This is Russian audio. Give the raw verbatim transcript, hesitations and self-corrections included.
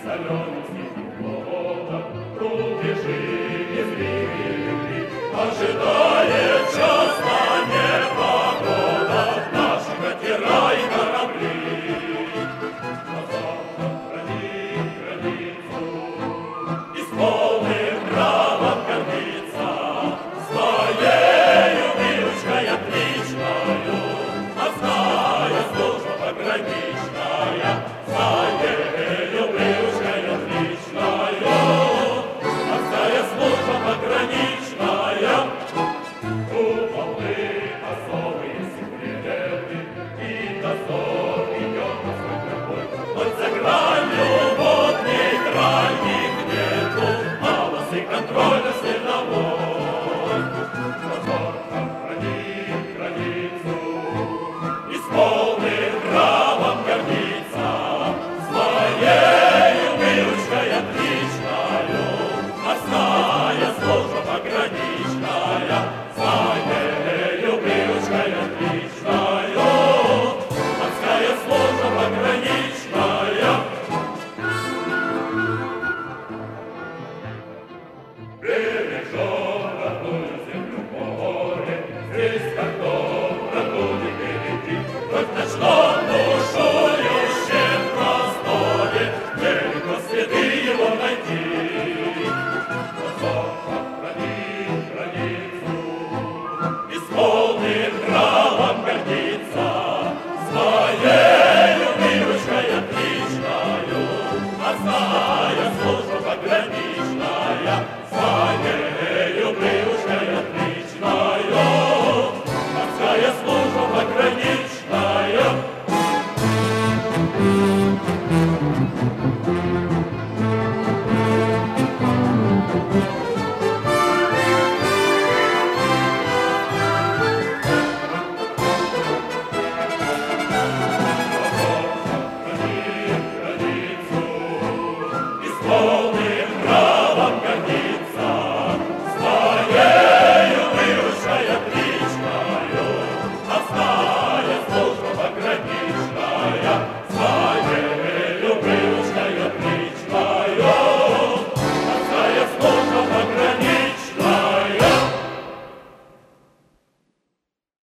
соленым синим водам, рубежи незримые любви, ожидает часто непогода наши катера и корабли. На завтра хранит границу, исполнив правом гордиться, своею выручкой отличною, морская служба пограничная, своею выручкой отличною, морская служба пограничная. У волны особые секреты, и дозор идет на свой тропой, хоть за гранью вод нейтральных нету, полосы контроля световой. Дозор хранит границу, исполнив правом гордится, своею выручкой отличною, морская служба пограничная, своею выручкой отличною, морская служба пограничная. Бережем родную землю море, здесь как дом проходит береги, хоть в ночном бушующем просторе далеко следы его найти. Дозор хранит границу, исполнив правом гордится, своею выручкой отличною, морская служба пограничная, своею выручкой отличною, морская служба пограничная. Хранит границу, исполнив